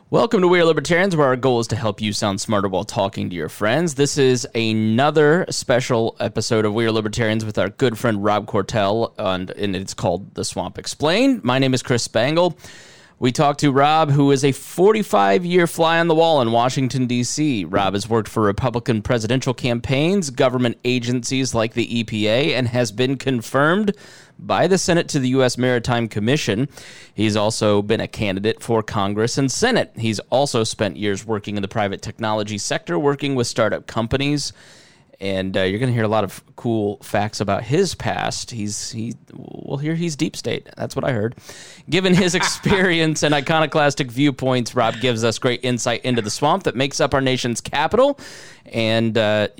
Welcome to We Are Libertarians, where our goal is to help you sound smarter while talking to your friends. This is another special episode of We Are Libertarians with our good friend Rob Cortell, and it's called The Swamp Explained. My name is Chris Spangle. We talked to Rob, who is a 45-year fly on the wall in Washington, D.C. Rob has worked for Republican presidential campaigns, government agencies like the EPA, and has been confirmed by the Senate to the U.S. Maritime Commission. He's also been a candidate for Congress and Senate. He's also spent years working in the private technology sector, working with startup companies. And you're going to hear a lot of cool facts about his past. We'll hear he's deep state. That's what I heard. Given his experience and iconoclastic viewpoints, Rob gives us great insight into the swamp that makes up our nation's capital. And,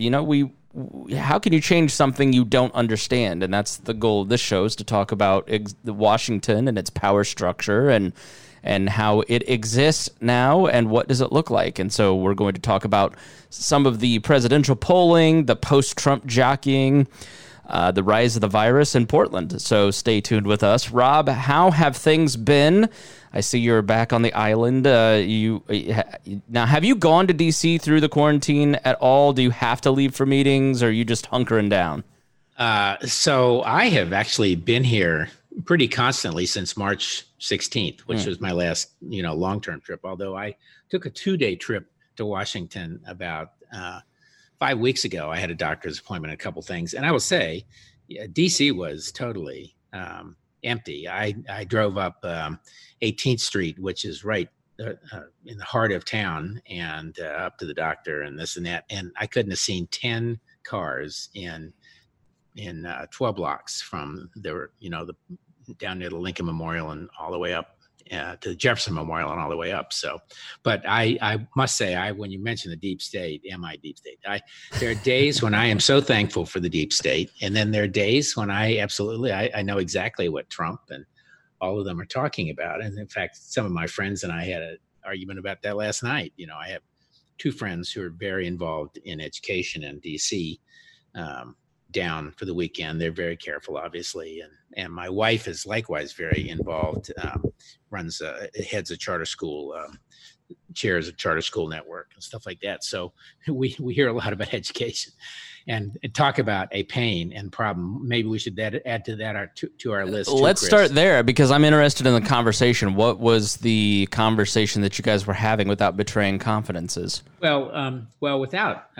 how can you change something you don't understand? And that's the goal of this show, is to talk about Washington and its power structure and how it exists now and what does it look like. And so we're going to talk about some of the presidential polling, the post-Trump jockeying, the rise of the virus in Portland. So stay tuned with us. Rob, how have things been? I see you're back on the island. Now, have you gone to D.C. through the quarantine at all? Do you have to leave for meetings, or are you just hunkering down? So I have actually been here pretty constantly since March 16th, which was my last, long-term trip. Although I took a 2-day trip to Washington about 5 weeks ago. I had a doctor's appointment, a couple things. And I will say, DC was totally empty. I drove up 18th Street, which is right in the heart of town, and up to the doctor and this and that. And I couldn't have seen 10 cars in 12 blocks from there, down near the Lincoln Memorial and all the way up to the Jefferson Memorial and all the way up. So, but I must say, when you mention the deep state, am I deep state? There are days when I am so thankful for the deep state. And then there are days when I know exactly what Trump and all of them are talking about. And in fact, some of my friends and I had an argument about that last night. I have two friends who are very involved in education in DC, down for the weekend. They're very careful, obviously. And my wife is likewise very involved, heads a charter school, chairs a charter school network and stuff like that. So we hear a lot about education and talk about a pain and problem. Maybe we should add to that to our list. Let's start there, because I'm interested in the conversation. What was the conversation that you guys were having without betraying confidences? Well, without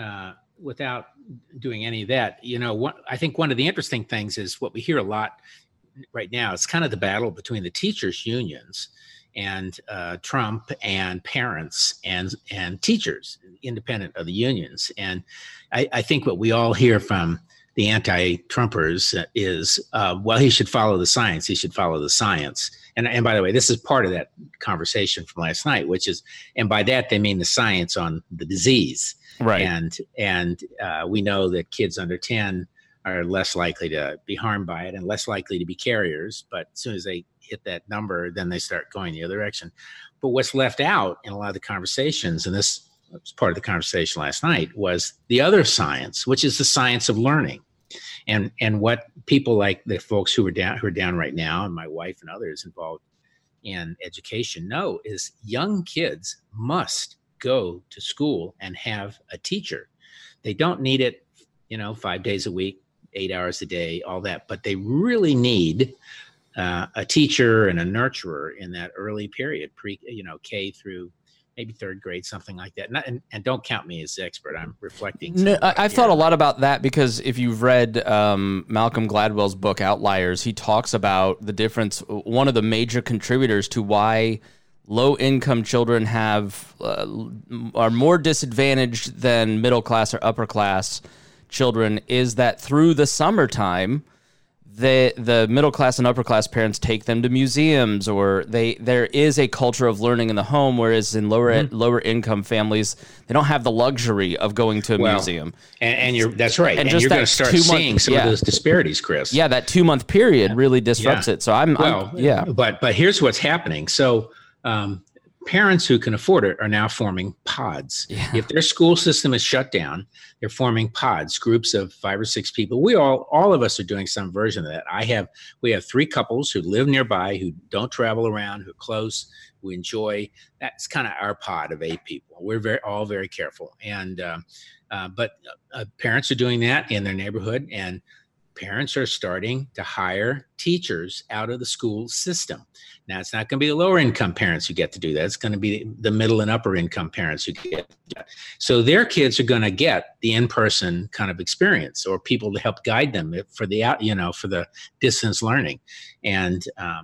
doing any of that, I think one of the interesting things is what we hear a lot right now. It's kind of the battle between the teachers' unions and Trump and parents and teachers, independent of the unions. And I think what we all hear from the anti-Trumpers is, he should follow the science. He should follow the science. And by the way, this is part of that conversation from last night, which is, and by that they mean the science on the disease. Right. And we know that kids under 10 are less likely to be harmed by it and less likely to be carriers. But as soon as they hit that number, then they start going the other direction. But what's left out in a lot of the conversations, and this was part of the conversation last night, was the other science, which is the science of learning. And what people like the folks who are down right now, and my wife and others involved in education, know is young kids must go to school and have a teacher. They don't need it, 5 days a week, 8 hours a day, all that, but they really need a teacher and a nurturer in that early period, K through maybe third grade, something like that. And don't count me as the expert. I'm reflecting. No, I've thought a lot about that, because if you've read Malcolm Gladwell's book Outliers, he talks about the difference. One of the major contributors to why low-income children are more disadvantaged than middle-class or upper-class children is that through the summertime, the middle-class and upper-class parents take them to museums, or there is a culture of learning in the home, whereas in lower-income families, they don't have the luxury of going to a museum. And that's right. And you're going to start seeing some of those disparities, Chris. Yeah, that 2-month period really disrupts it. So But here's what's happening. So parents who can afford it are now forming pods. Yeah. If their school system is shut down, they're forming pods, groups of 5 or 6 people. We all of us are doing some version of that. We have 3 couples who live nearby, who don't travel around, who are close, who enjoy. That's kind of our pod of 8 people. We're all very careful. And but parents are doing that in their neighborhood, and parents are starting to hire teachers out of the school system. Now, it's not going to be the lower income parents who get to do that. It's going to be the middle and upper income parents who get to do that. So their kids are going to get the in-person kind of experience, or people to help guide them for the distance learning. And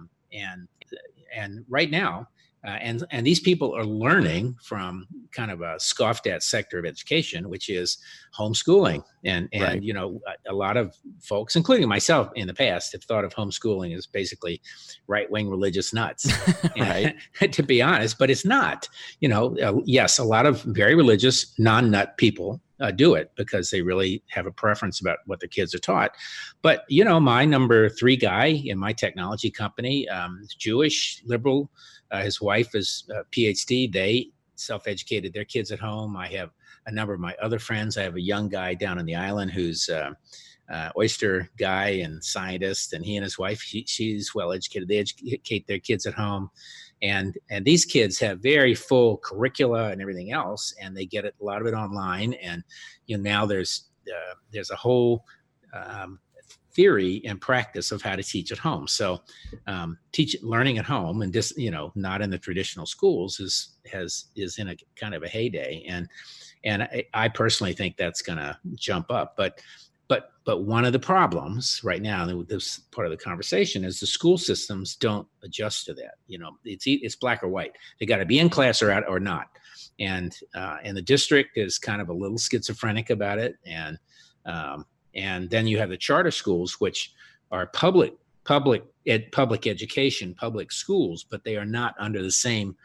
right now, and these people are learning from kind of a scoffed at sector of education, which is homeschooling. And Right. A lot of folks, including myself in the past, have thought of homeschooling as basically right-wing religious nuts, Right. to be honest, but it's not. Yes, a lot of very religious, non-nut people do it because they really have a preference about what their kids are taught. But, my number 3 guy in my technology company, Jewish, liberal, his wife is a PhD. They self-educated their kids at home. I have a number of my other friends. I have a young guy down on the island who's oyster guy and scientist, and he and his wife, she's well-educated. They educate their kids at home. And these kids have very full curricula and everything else, and they get a lot of it online. And now there's a whole theory and practice of how to teach at home. So learning at home and just not in the traditional schools is in a kind of a heyday. And I personally think that's going to jump up. But one of the problems right now, and this part of the conversation, is the school systems don't adjust to that. It's black or white. They got to be in class or out or not. And the district is kind of a little schizophrenic about it. And then you have the charter schools, which are public education, public schools, but they are not under the same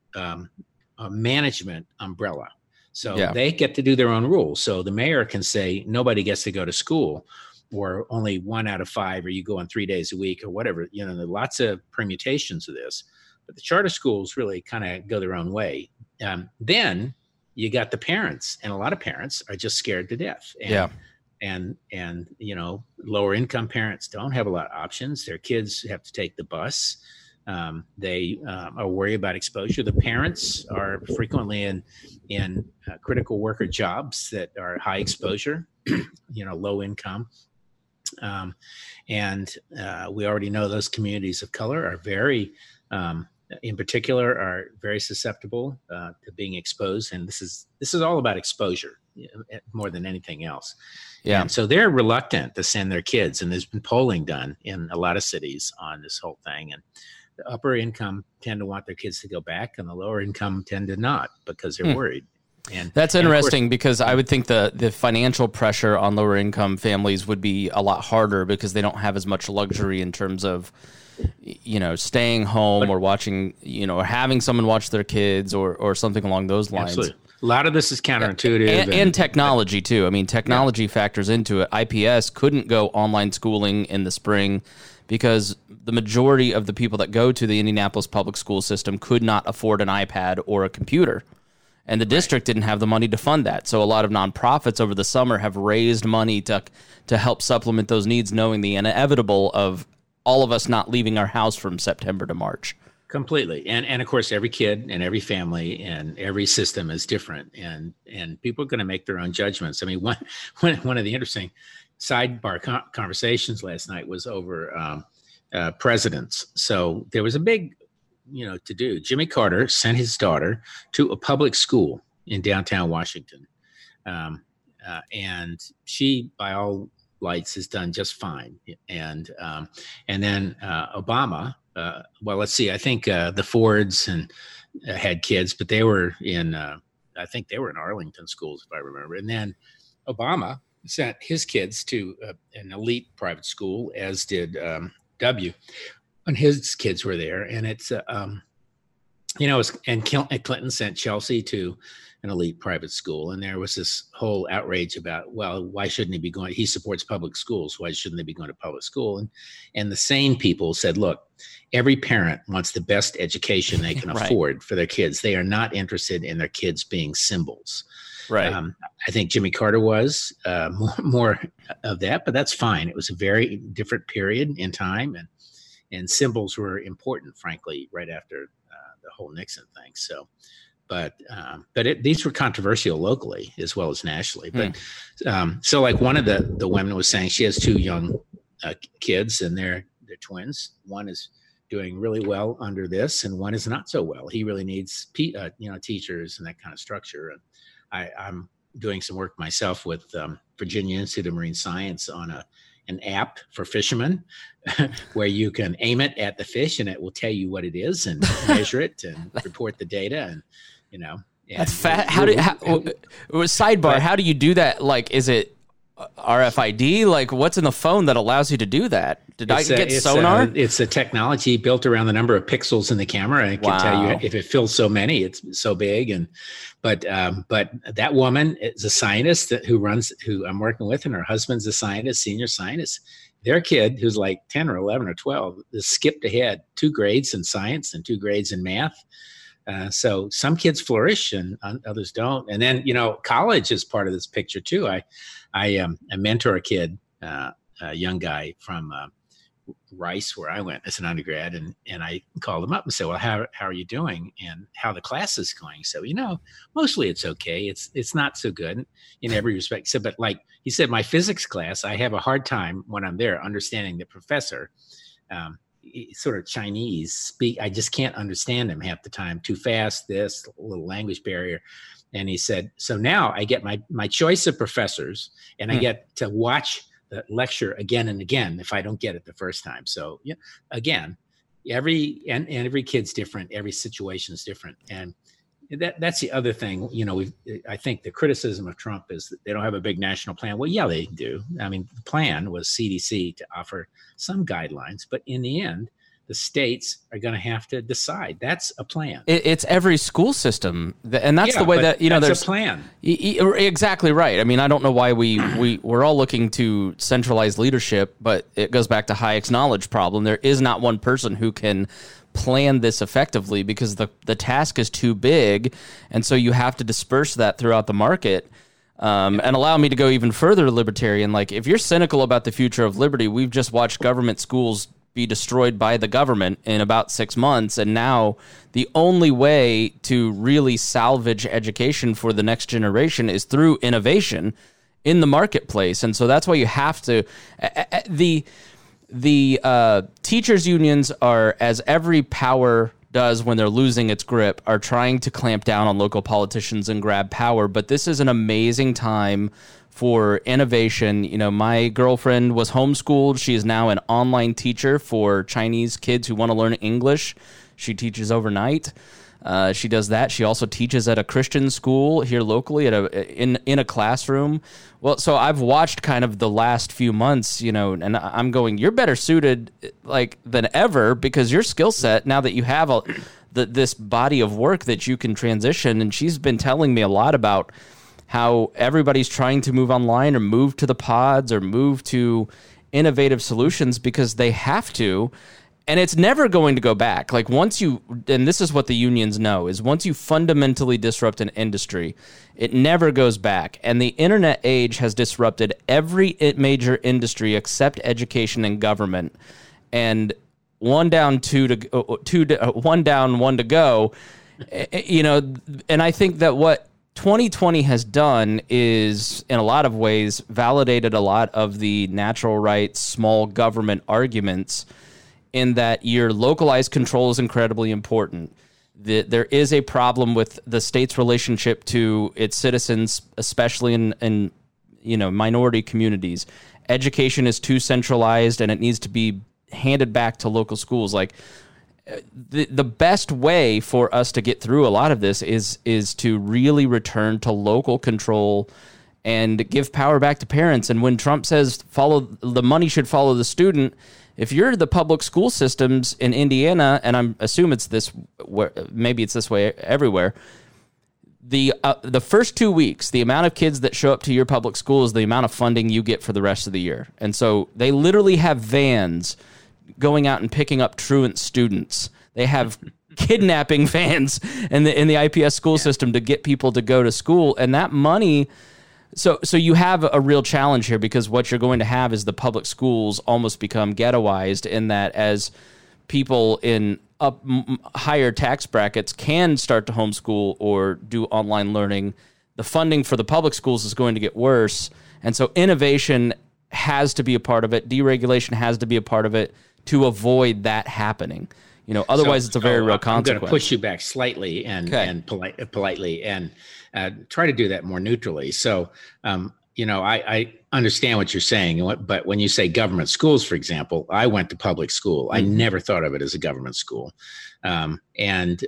management umbrella. So they get to do their own rules. So the mayor can say nobody gets to go to school, or only 1 out of 5, or you go on 3 days a week, or whatever. There are lots of permutations of this. But the charter schools really kind of go their own way. Then you got the parents, and a lot of parents are just scared to death. And lower income parents don't have a lot of options. Their kids have to take the bus. They are worried about exposure. The parents are frequently in critical worker jobs that are high exposure, low income. And we already know those communities of color are very, in particular, are very susceptible to being exposed. And this is all about exposure more than anything else. Yeah. And so they're reluctant to send their kids. And there's been polling done in a lot of cities on this whole thing. And the upper income tend to want their kids to go back, and the lower income tend to not, because they're worried. And that's interesting, because I would think the financial pressure on lower income families would be a lot harder, because they don't have as much luxury in terms of, staying home or watching, or having someone watch their kids or something along those lines. Absolutely. A lot of this is counterintuitive. And technology, too. I mean, technology factors into it. IPS couldn't go online schooling in the spring because the majority of the people that go to the Indianapolis public school system could not afford an iPad or a computer. And the district didn't have the money to fund that. So a lot of nonprofits over the summer have raised money to help supplement those needs, knowing the inevitable of all of us not leaving our house from September to March. Completely. And of course, every kid and every family and every system is different. And people are going to make their own judgments. I mean, one of the interesting sidebar conversations last night was over presidents. So there was a big, to do. Jimmy Carter sent his daughter to a public school in downtown Washington. And she, by all lights, has done just fine. And then Obama, well, let's see, I think the Fords had kids, but they were in, I think they were in Arlington schools, if I remember. And then Obama sent his kids to an elite private school, as did W. And his kids were there. And it's, and Clinton sent Chelsea to an elite private school. And there was this whole outrage about, well, why shouldn't he be going? He supports public schools. Why shouldn't they be going to public school? And the sane people said, look, every parent wants the best education they can afford for their kids. They are not interested in their kids being symbols. Right. I think Jimmy Carter was more of that, but that's fine. It was a very different period in time, and symbols were important, frankly, right after the whole Nixon thing. So, but these were controversial locally as well as nationally. But so, like one of the women was saying, she has two young kids, and they're twins. One is doing really well under this, and one is not so well. He really needs teachers and that kind of structure. And I'm doing some work myself with Virginia Institute of Marine Science on an app for fishermen where you can aim it at the fish and it will tell you what it is and measure it and report the data. And, that's fat. Sidebar, how do you do that? Like, is it RFID? Like, what's in the phone that allows you to do that? Did I get sonar? It's a technology built around the number of pixels in the camera. And it can tell you if it fills so many, it's so big. But that woman is a scientist who I'm working with, and her husband's a scientist, senior scientist. Their kid, who's like 10 or 11 or 12, is skipped ahead 2 grades in science and 2 grades in math. So some kids flourish and others don't. And then, college is part of this picture too. I mentor a kid, a young guy from Rice, where I went as an undergrad, and I called him up and said, well, how are you doing and how the class is going? So, mostly it's okay. It's not so good in every respect. So, but like he said, my physics class, I have a hard time when I'm there understanding the professor. Sort of Chinese speak. I just can't understand him half the time. Too fast, this little language barrier. And he said, so now I get my choice of professors, and I get to watch the lecture again and again if I don't get it the first time. So again, every kid's different. Every situation is different. And that's the other thing. I think the criticism of Trump is that they don't have a big national plan. Well, yeah, they do. I mean, the plan was CDC to offer some guidelines, but in the end, the states are going to have to decide. That's a plan. It's every school system, and that's the way that there's a plan. Exactly right. I mean, I don't know why we're all looking to centralize leadership, but it goes back to Hayek's knowledge problem. There is not one person who can plan this effectively because the task is too big, and so you have to disperse that throughout the market. And allow me to go even further libertarian. Like, if you're cynical about the future of liberty, we've just watched government schools be destroyed by the government in about 6 months, and now the only way to really salvage education for the next generation is through innovation in the marketplace. And so that's why you have to the teachers unions are, as every power does when they're losing its grip, are trying to clamp down on local politicians and grab power. But this is an amazing time for innovation. My girlfriend was homeschooled. She is now an online teacher for Chinese kids who want to learn English. She teaches overnight. She does that. She also teaches at a Christian school here locally in a classroom. Well, so I've watched kind of the last few months, and I'm going, you're better suited than ever because your skill set, now that you have this body of work that you can transition. And she's been telling me a lot about how everybody's trying to move online or move to the pods or move to innovative solutions because they have to. And it's never going to go back. Like, and this is what the unions know, is once you fundamentally disrupt an industry, it never goes back. And the internet age has disrupted every major industry except education and government. And one down, one down, one to go. And I think that what 2020 has done is, in a lot of ways, validated a lot of the natural rights, small government arguments, in that your localized control is incredibly important. There is a problem with the state's relationship to its citizens, especially in minority communities. Education is too centralized, and it needs to be handed back to local schools. Like, the best way for us to get through a lot of this is to really return to local control and give power back to parents. And when Trump says the money should follow the student, if you're the public school systems in Indiana, and I assume maybe it's this way everywhere, the first 2 weeks, the amount of kids that show up to your public school is the amount of funding you get for the rest of the year. And so they literally have vans going out and picking up truant students. They have kidnapping vans in the IPS school system to get people to go to school. And that money, so you have a real challenge here, because what you're going to have is the public schools almost become ghettoized, in that as people in higher tax brackets can start to homeschool or do online learning, the funding for the public schools is going to get worse. And so innovation has to be a part of it. Deregulation has to be a part of it to avoid that happening. Otherwise it's a very real consequence. I'm going to push you back slightly and politely and try to do that more neutrally. So, I understand what you're saying, but when you say government schools, for example, I went to public school. I never thought of it as a government school. It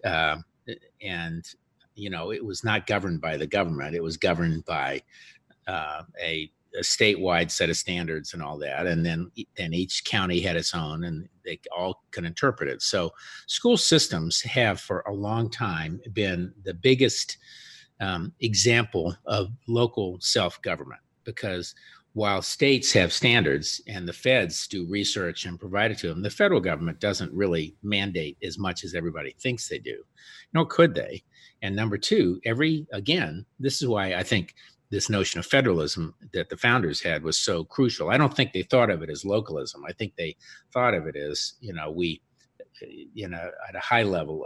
was not governed by the government. It was governed by a statewide set of standards and all that. And then each county had its own, and they all can interpret it. So school systems have for a long time been the biggest example of local self-government, because while states have standards and the feds do research and provide it to them, the federal government doesn't really mandate as much as everybody thinks they do, nor could they. And number two, this is why I think this notion of federalism that the founders had was so crucial. I don't think they thought of it as localism. I think they thought of it as, at a high level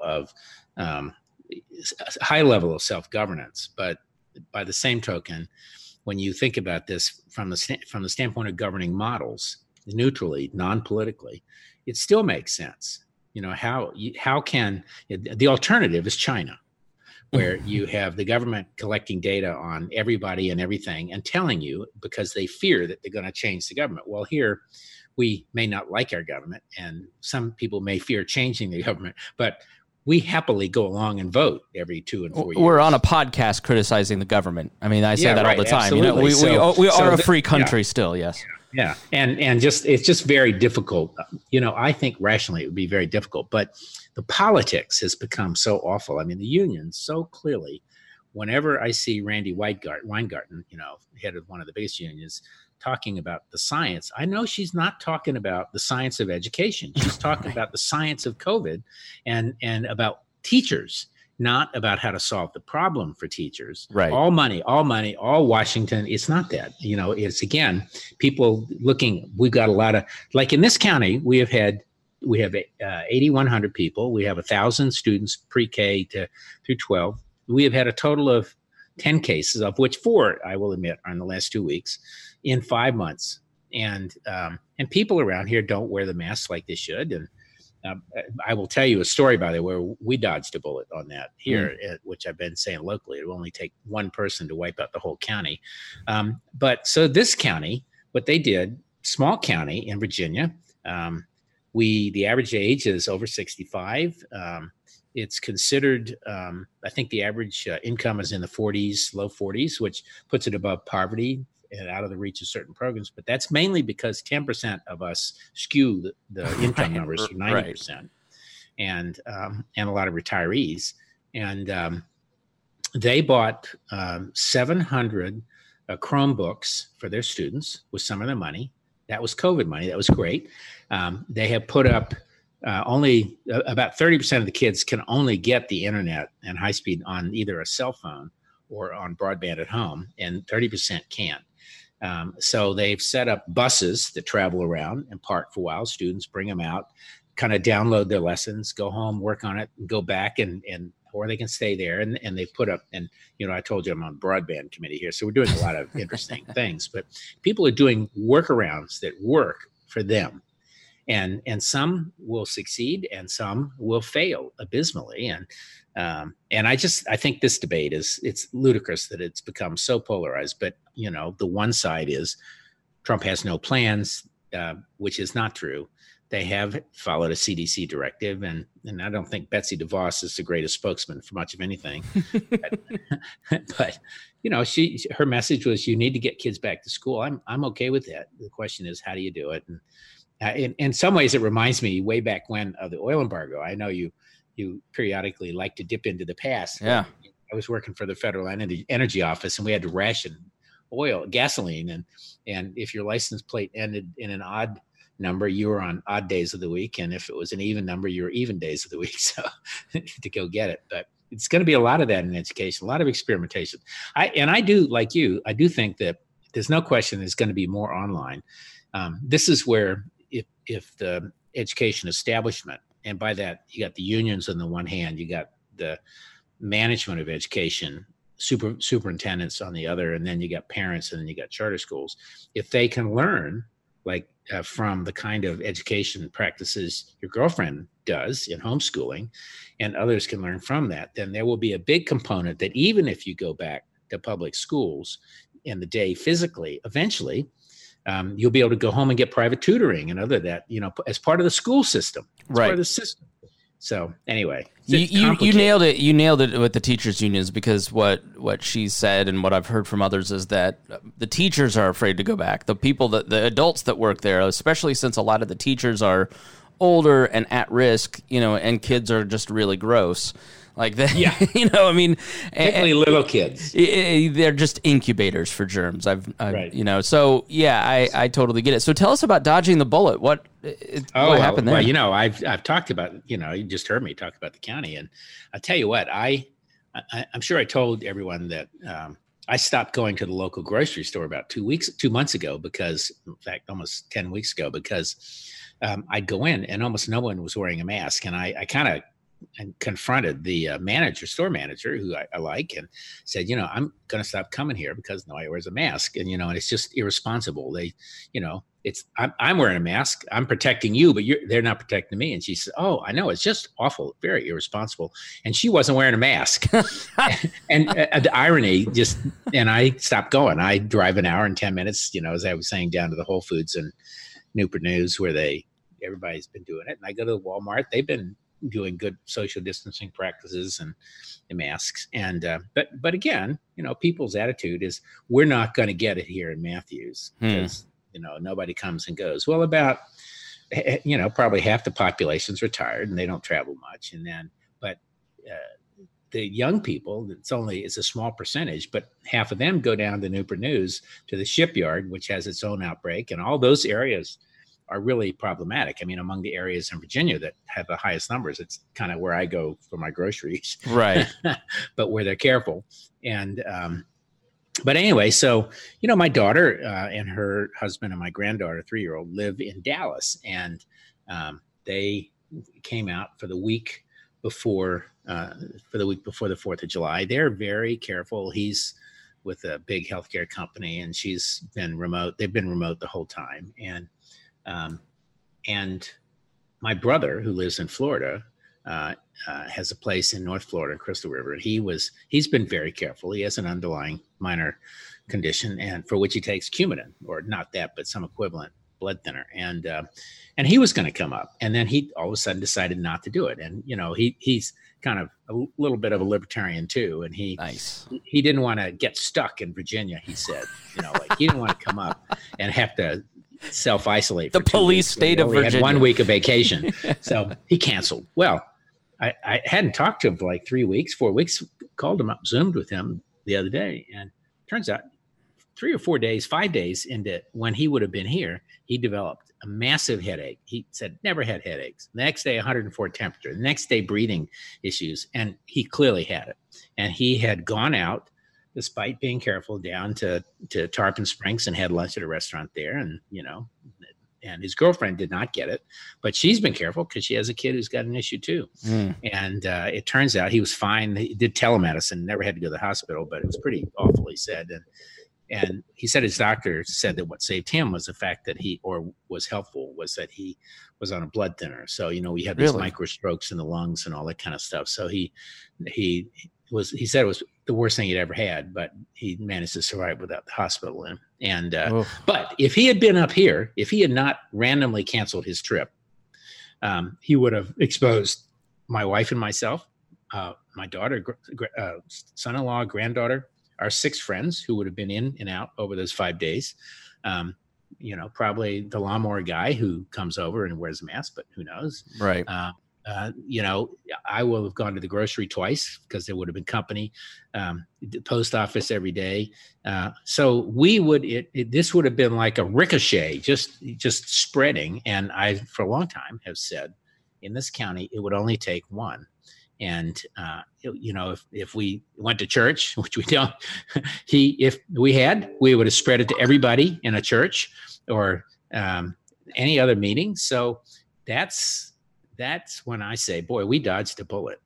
of self-governance. But by the same token, when you think about this from the standpoint of governing models, neutrally, non-politically, it still makes sense. How can the alternative is China, where you have the government collecting data on everybody and everything and telling you, because they fear that they're going to change the government. Well, here we may not like our government, and some people may fear changing the government, but we happily go along and vote every 2 and 4 years. We're on a podcast criticizing the government. I mean, I say that all the time. Absolutely. We are a free country still, yes. Yeah, and it's just very difficult. I think rationally it would be very difficult, but the politics has become so awful. I mean, the unions so clearly. Whenever I see Randy Weingarten, head of one of the biggest unions, talking about the science, I know she's not talking about the science of education. She's talking about the science of COVID and about teachers, not about how to solve the problem for teachers. Right. All money, all Washington. It's not that. It's again, people looking. We've got a lot of, like in this county, we have 8,100 people. We have 1,000 students pre-K through 12. We have had a total of 10 cases, of which 4, I will admit, are in the last 2 weeks, in 5 months. And people around here don't wear the masks like they should. And I will tell you a story, by the way, where we dodged a bullet on that here, which I've been saying locally. It will only take one person to wipe out the whole county. But so this county, what they did, small county in Virginia, the average age is over 65. It's considered, I think the average income is in the 40s, low 40s, which puts it above poverty and out of the reach of certain programs. But that's mainly because 10% of us skew the income numbers to 90%, and a lot of retirees. And they bought 700 Chromebooks for their students with some of their money. That was COVID money. That was great. They have put up only about 30% of the kids can only get the internet and high speed on either a cell phone or on broadband at home, and 30% can't. So they've set up buses that travel around and park for a while. Students bring them out, kind of download their lessons, go home, work on it, and go back, and or they can stay there. And they put up, and I told you I'm on broadband committee here, so we're doing a lot of interesting things. But people are doing workarounds that work for them. And some will succeed and some will fail abysmally. And I think this debate it's ludicrous that it's become so polarized. But, the one side is Trump has no plans, which is not true. They have followed a CDC directive. And I don't think Betsy DeVos is the greatest spokesman for much of anything. but her message was, you need to get kids back to school. I'm okay with that. The question is, how do you do it? And in some ways, it reminds me way back when of the oil embargo. I know you periodically like to dip into the past. Yeah. I was working for the Federal Energy Office, and we had to ration gasoline, and if your license plate ended in an odd number, you were on odd days of the week, and if it was an even number, you were even days of the week. So to go get it, but it's going to be a lot of that in education, a lot of experimentation. I do, like you, I do think that there's no question there's going to be more online. This is where if the education establishment, and by that you got the unions on the one hand, you got the management of education, superintendents on the other, and then you got parents, and then you got charter schools. If they can learn from the kind of education practices your girlfriend does in homeschooling, and others can learn from that, then there will be a big component that even if you go back to public schools in the day physically, eventually you'll be able to go home and get private tutoring and other that, as part of the school system. It's part of the system. So anyway, you nailed it. You nailed it with the teachers unions, because what she said and what I've heard from others is that the teachers are afraid to go back. The adults that work there, especially since a lot of the teachers are older and at risk, and kids are just really gross. Like that, yeah. I mean, particularly little kids. They're just incubators for germs. Right. So yeah, I totally get it. So tell us about dodging the bullet. What happened there? Well, I've talked about, you just heard me talk about the county, and I'll tell you what, I'm sure I told everyone that I stopped going to the local grocery store about 2 months ago, because, in fact, almost 10 weeks ago, because I'd go in and almost no one was wearing a mask, and I kind of confronted the store manager, who I like, and said, I'm going to stop coming here because nobody wears a mask. And, and it's just irresponsible. I'm wearing a mask. I'm protecting you, but they're not protecting me. And she said, oh, I know. It's just awful. Very irresponsible. And she wasn't wearing a mask. And the irony and I stopped going. I drive an hour and 10 minutes, as I was saying, down to the Whole Foods and Newport News, where everybody's been doing it. And I go to Walmart. They've been doing good social distancing practices and the masks. And, but again, people's attitude is, we're not going to get it here in Matthews because, nobody comes and goes. Well, about, probably half the population's retired and they don't travel much. But the young people, it's a small percentage, but half of them go down to Newport News to the shipyard, which has its own outbreak. And all those areas are really problematic. I mean, among the areas in Virginia that have the highest numbers, it's kind of where I go for my groceries. Right. But where they're careful. And, but anyway, so, my daughter and her husband and my granddaughter, 3-year-old, live in Dallas. And they came out for the week before the 4th of July. They're very careful. He's with a big healthcare company, and she's been remote. They've been remote the whole time. And my brother, who lives in Florida, has a place in North Florida, in Crystal River. And he's been very careful. He has an underlying minor condition, and for which he takes Coumadin, or not that, but some equivalent blood thinner. And he was going to come up, and then he all of a sudden decided not to do it. And he's kind of a little bit of a libertarian too, and he didn't want to get stuck in Virginia. He said, he didn't want to come up and have to self-isolate. The police state of Virginia. Had 1 week of vacation, so he canceled. Well, I hadn't talked to him for like 4 weeks. Called him up, Zoomed with him the other day, and turns out 3 or 4 days, 5 days into when he would have been here, he developed a massive headache. He said never had headaches. The next day, 104 temperature. The next day, breathing issues, and he clearly had it. And he had gone out, despite being careful, down to Tarpon Springs and had lunch at a restaurant there. And, and his girlfriend did not get it, but she's been careful because she has a kid who's got an issue too. And it turns out he was fine. He did telemedicine, never had to go to the hospital, but it was pretty awful, he said. And he said his doctor said that what saved him was the fact that was helpful was that he was on a blood thinner. So, we had these micro strokes in the lungs and all that kind of stuff. So he said it was the worst thing he'd ever had, but he managed to survive without the hospital. But if he had been up here, if he had not randomly canceled his trip, he would have exposed my wife and myself, my daughter, son-in-law, granddaughter, our 6 friends who would have been in and out over those 5 days. Probably the lawnmower guy who comes over and wears a mask, but who knows? Right. I will have gone to the grocery twice because there would have been company, the post office every day. So we would, this would have been like a ricochet, just spreading. And I, for a long time, have said in this county, it would only take one. And, if we went to church, which we don't, if we would have spread it to everybody in a church or any other meeting. So that's when I say, boy, we dodged a bullet.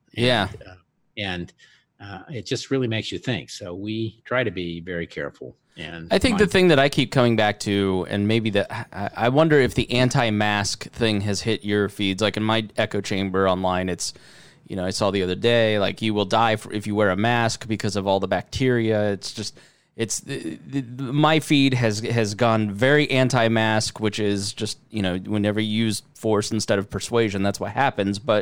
And it just really makes you think. So we try to be very careful. And I think the thing that I keep coming back to, and maybe I wonder if the anti-mask thing has hit your feeds. Like in my echo chamber online, it's, I saw the other day, like you will die if you wear a mask because of all the bacteria. It's just, my feed has gone very anti-mask, which is just, whenever you use force instead of persuasion, that's what happens. But,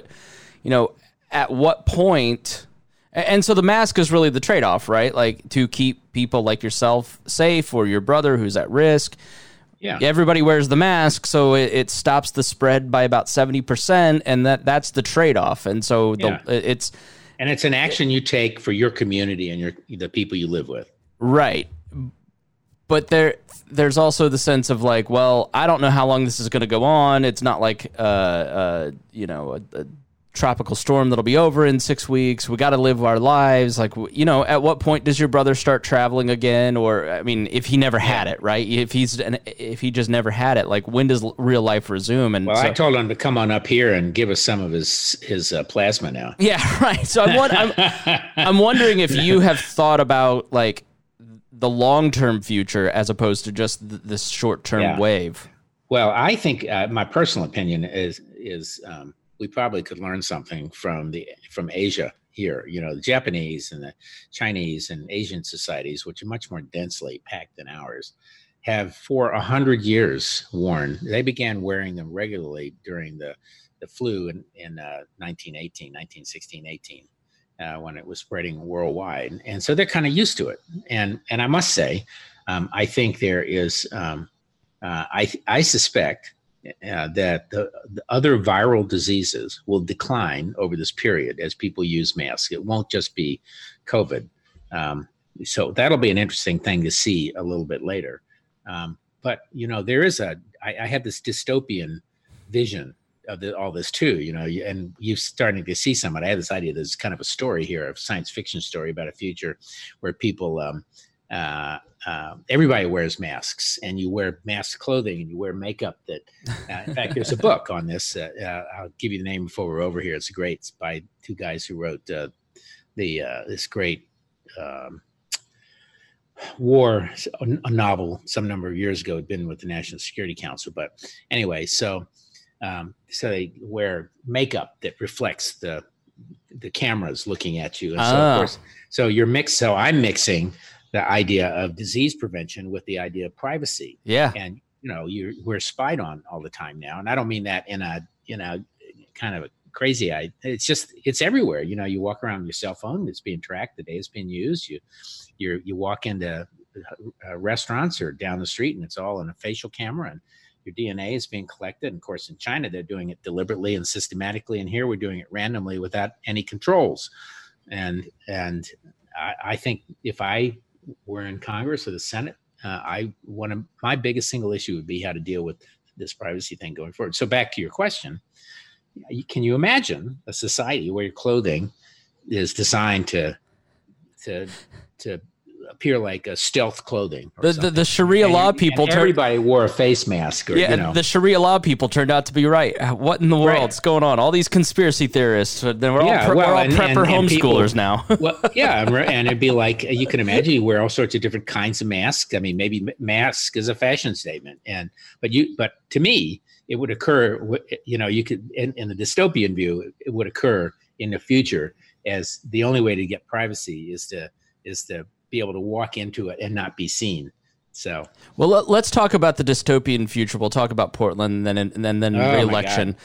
at what point, and so the mask is really the trade-off, right? Like to keep people like yourself safe or your brother who's at risk. Yeah. Everybody wears the mask, so it stops the spread by about 70%, and that's the trade-off. And so it's an action you take for your community and the people you live with. Right. But there's also the sense of like, well, I don't know how long this is going to go on. It's not like a tropical storm that'll be over in 6 weeks. We got to live our lives. Like, at what point does your brother start traveling again? Or, I mean, if he never had it, right? If he just never had it, like when does real life resume? And I told him to come on up here and give us some of his plasma now. Yeah, right. So I'm wondering if you have thought about like the long-term future as opposed to just this short-term wave. Well, I think my personal opinion is we probably could learn something from Asia here. The Japanese and the Chinese and Asian societies, which are much more densely packed than ours, have for 100 years worn. They began wearing them regularly during the flu in 1916, 18. When it was spreading worldwide. And so they're kind of used to it. And I must say, I think there is, I suspect that the other viral diseases will decline over this period as people use masks. It won't just be COVID. So that'll be an interesting thing to see a little bit later. But, there is I have this dystopian vision of all this too, and you're starting to see some of it. I have this idea, there's kind of a story here, a science fiction story about a future where people, everybody wears masks, and you wear mask clothing and you wear makeup that, in fact, there's a book on this. I'll give you the name before we're over here. It's by two guys who wrote this great war, a novel some number of years ago. Had been with the National Security Council. But anyway, so they wear makeup that reflects the cameras looking at you. And so, of course, so I'm mixing the idea of disease prevention with the idea of privacy. Yeah. And, we're spied on all the time now. And I don't mean that in a, kind of a crazy idea. It's everywhere. You walk around with your cell phone, it's being tracked the day it's being used. You walk into restaurants or down the street and it's all in a facial camera, and your DNA is being collected. And of course, in China, they're doing it deliberately and systematically. And here we're doing it randomly without any controls. And I think if I were in Congress or the Senate, my biggest single issue would be how to deal with this privacy thing going forward. So back to your question, can you imagine a society where your clothing is designed to appear like a stealth clothing? The Sharia law people, everybody wore a face mask. The Sharia law people turned out to be right. What in the world's going on? All these conspiracy theorists. We're all prepper homeschoolers now. And it'd be like, you can imagine you wear all sorts of different kinds of masks. I mean, maybe mask is a fashion statement, but to me, it would occur. You could in the dystopian view, it would occur in the future as the only way to get privacy is to be able to walk into it and not be seen. So, well, let's talk about the dystopian future. We'll talk about Portland and then re-election.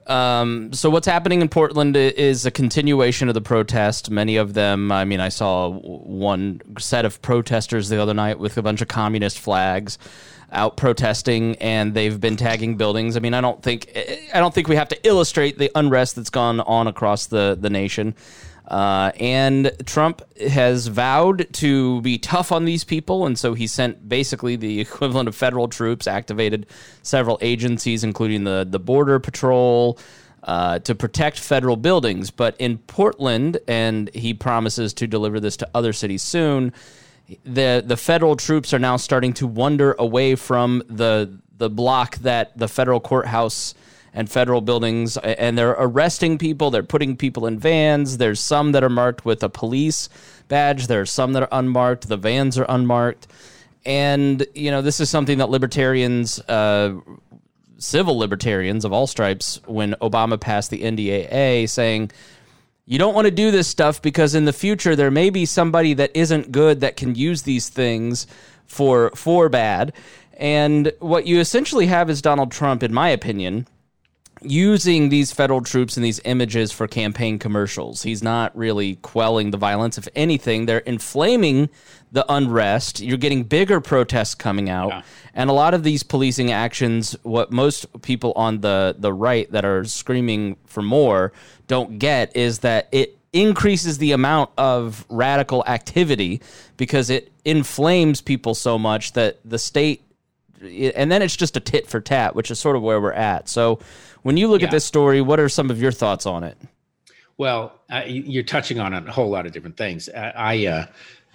So what's happening in Portland is a continuation of the protest. Many of them, I mean, I saw one set of protesters the other night with a bunch of communist flags out protesting, and they've been tagging buildings. I mean, I don't think we have to illustrate the unrest that's gone on across the nation. And Trump has vowed to be tough on these people, and so he sent basically the equivalent of federal troops, activated several agencies, including the Border Patrol, to protect federal buildings. But in Portland, and he promises to deliver this to other cities soon, the federal troops are now starting to wander away from the block that the federal courthouse and federal buildings, and they're arresting people. They're putting people in vans. There's some that are marked with a police badge. There are some that are unmarked. The vans are unmarked. And, this is something that libertarians, civil libertarians of all stripes, when Obama passed the NDAA, saying, you don't want to do this stuff because in the future there may be somebody that isn't good that can use these things for bad. And what you essentially have is Donald Trump, in my opinion, using these federal troops and these images for campaign commercials. He's not really quelling the violence. If anything, they're inflaming the unrest. You're getting bigger protests coming out. Yeah. And a lot of these policing actions, what most people on the right that are screaming for more don't get, is that it increases the amount of radical activity because it inflames people so much that the state, and then it's just a tit for tat, which is sort of where we're at. So when you look at this story, what are some of your thoughts on it? Well, you're touching on a whole lot of different things. I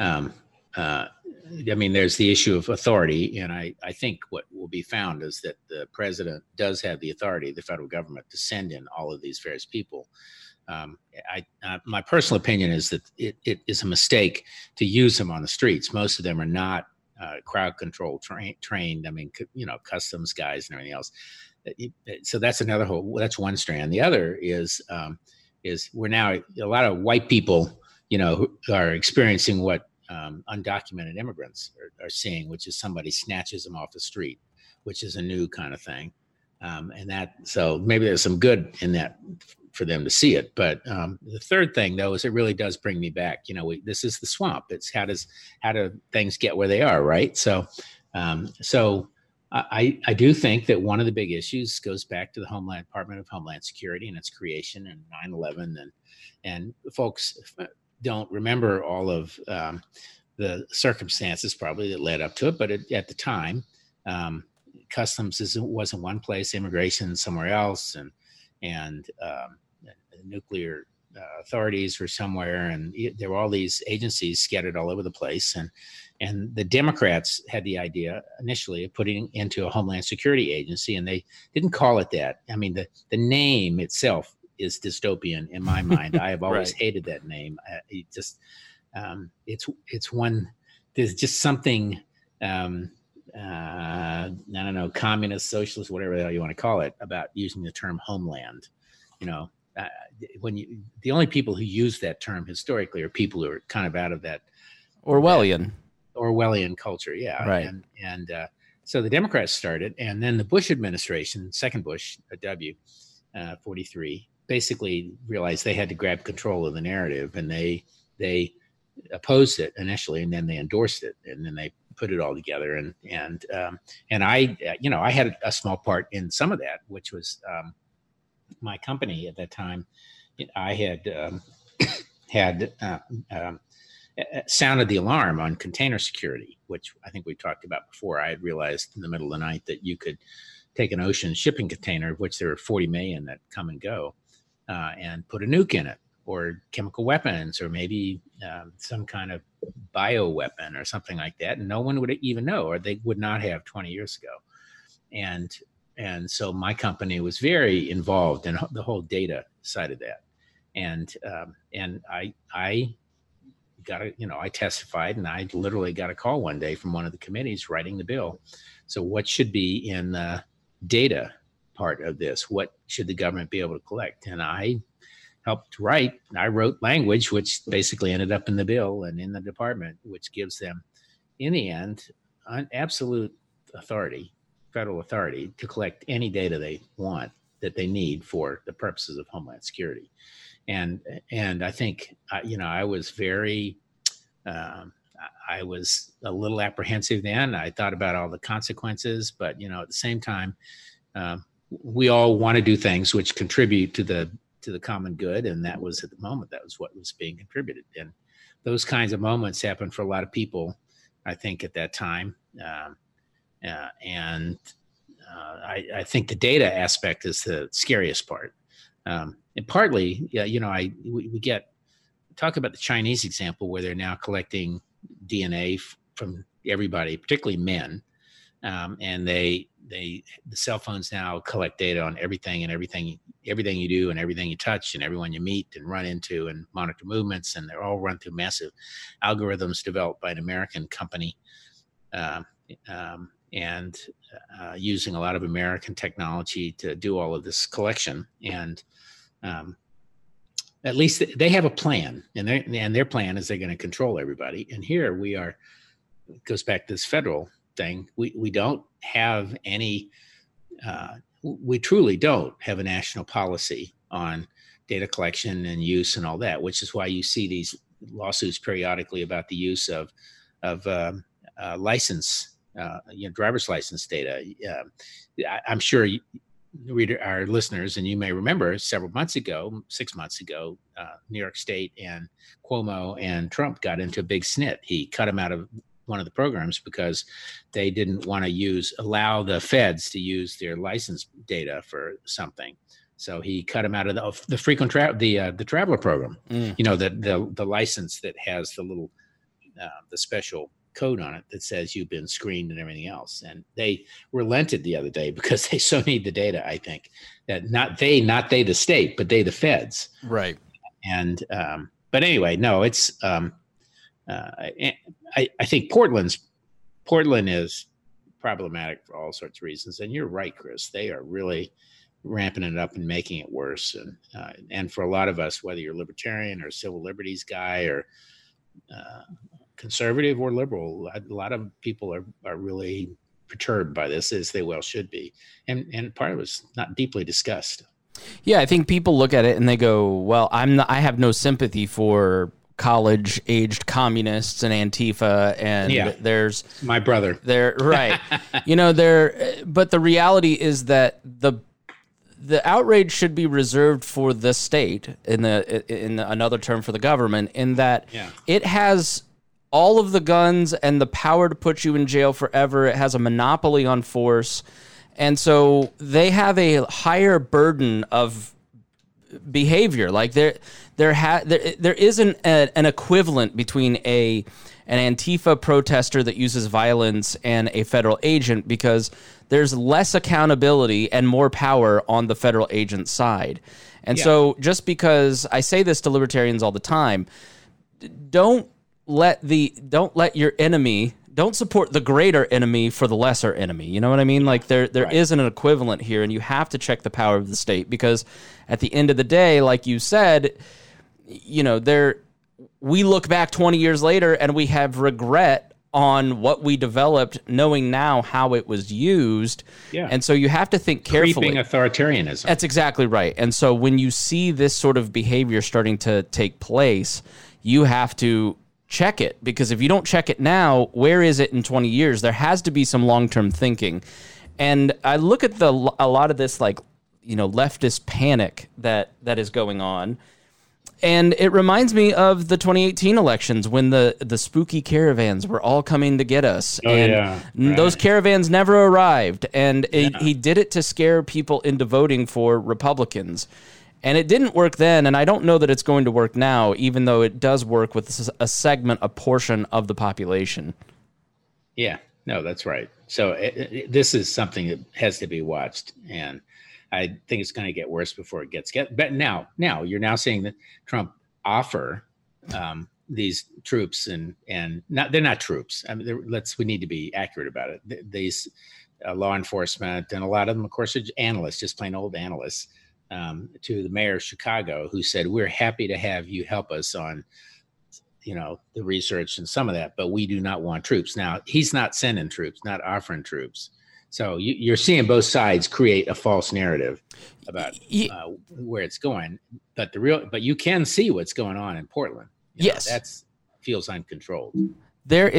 mean, there's the issue of authority, and I think what will be found is that the president does have the authority, the federal government, to send in all of these various people. My personal opinion is that it is a mistake to use them on the streets. Most of them are not crowd control trained. I mean, customs guys and everything else. So that's that's one strand. The other is we're now a lot of white people, who are experiencing what undocumented immigrants are seeing, which is somebody snatches them off the street, which is a new kind of thing. So maybe there's some good in that for them to see it. But the third thing, though, is it really does bring me back. This is the swamp. It's how do things get where they are, right? So I do think that one of the big issues goes back to the Department of Homeland Security and its creation and 9/11, and folks don't remember all of the circumstances probably that led up to it. But at the time, customs wasn't one place, immigration somewhere else, and nuclear authorities were somewhere, and there were all these agencies scattered all over the place. And the Democrats had the idea initially of putting into a Homeland Security Agency, and they didn't call it that. I mean, the name itself is dystopian in my mind. I have always hated that name. It's one. There's just something. I don't know, communist, socialist, whatever the hell you want to call it, about using the term homeland. The only people who use that term historically are people who are kind of out of that Orwellian culture. Yeah. Right. And so the Democrats started, and then the Bush administration, second Bush, W, 43, basically realized they had to grab control of the narrative, and they opposed it initially, and then they endorsed it, and then they put it all together. And I had a small part in some of that, which was my company at that time. I had sounded the alarm on container security, which I think we talked about before. I had realized in the middle of the night that you could take an ocean shipping container, of which there are 40 million that come and go, and put a nuke in it, or chemical weapons, or maybe some kind of bio weapon or something like that. And no one would even know, or they would not have 20 years ago. And so my company was very involved in the whole data side of that. And I got I testified, and I literally got a call one day from one of the committees writing the bill. So what should be in the data part of this? What should the government be able to collect? And I helped write. I wrote language, which basically ended up in the bill and in the department, which gives them, in the end, an absolute authority, federal authority, to collect any data they want that they need for the purposes of Homeland Security. And I think I was very I was a little apprehensive then. I thought about all the consequences, but at the same time, we all want to do things which contribute to the common good, and that was at the moment that was what was being contributed. And those kinds of moments happened for a lot of people, I think, at that time. I think the data aspect is the scariest part. And partly, we talk about the Chinese example where they're now collecting DNA from everybody, particularly men, and the cell phones now collect data on everything you do and everything you touch and everyone you meet and run into and monitor movements, and they're all run through massive algorithms developed by an American company, and using a lot of American technology to do all of this collection. And at least they have a plan, and their plan is they're going to control everybody. And here we are, it goes back to this federal thing. We don't have any, we truly don't have a national policy on data collection and use and all that, which is why you see these lawsuits periodically about the use of driver's license data. I'm sure our listeners, and you may remember 6 months ago, New York State and Cuomo and Trump got into a big snit. He cut him out of one of the programs because they didn't want to allow the feds to use their license data for something. So he cut him out of the frequent the traveler program. The license that has the little the special code on it that says you've been screened and everything else. And they relented the other day because they so need the data, I think, that not they the state, but they the feds. Right. And but anyway, no, it's I think Portland is problematic for all sorts of reasons. And you're right, Chris. They are really ramping it up and making it worse. And for a lot of us, whether you're libertarian or civil liberties guy or conservative or liberal, a lot of people are really perturbed by this, as they well should be. And part of it's not deeply discussed. Yeah, I think people look at it and they go, well, I have no sympathy for college-aged communists and Antifa, and there's my brother. They're right. But the reality is that the outrage should be reserved for the state, in another term for the government, in that it has all of the guns and the power to put you in jail forever. It has a monopoly on force. And so they have a higher burden of behavior. Like there isn't an equivalent between an Antifa protester that uses violence and a federal agent, because there's less accountability and more power on the federal agent side. And so just because I say this to libertarians all the time, don't support the greater enemy for the lesser enemy. You know what I mean? Like there isn't an equivalent here, and you have to check the power of the state, because at the end of the day, like you said, we look back 20 years later and we have regret on what we developed, knowing now how it was used. Yeah. And so you have to think carefully. Creeping authoritarianism. That's exactly right. And so when you see this sort of behavior starting to take place, you have to check it, because if you don't check it now, where is it in 20 years? There has to be some long-term thinking. And I look at a lot of this, leftist panic that is going on. And it reminds me of the 2018 elections, when the spooky caravans were all coming to get us. Those caravans never arrived. And he did it to scare people into voting for Republicans. And it didn't work then, and I don't know that it's going to work now, even though it does work with a portion of the population. Yeah, no, that's right. So this is something that has to be watched, and I think it's going to get worse before it gets. But now you're now seeing that Trump offer these troops, and they're not troops. I mean, we need to be accurate about it. These law enforcement, and a lot of them, of course, are analysts, just plain old analysts. To the mayor of Chicago, who said, we're happy to have you help us on, the research and some of that, but we do not want troops. Now, he's not sending troops, not offering troops. So you're seeing both sides create a false narrative about where it's going, but you can see what's going on in Portland. Yes, that's feels uncontrolled. There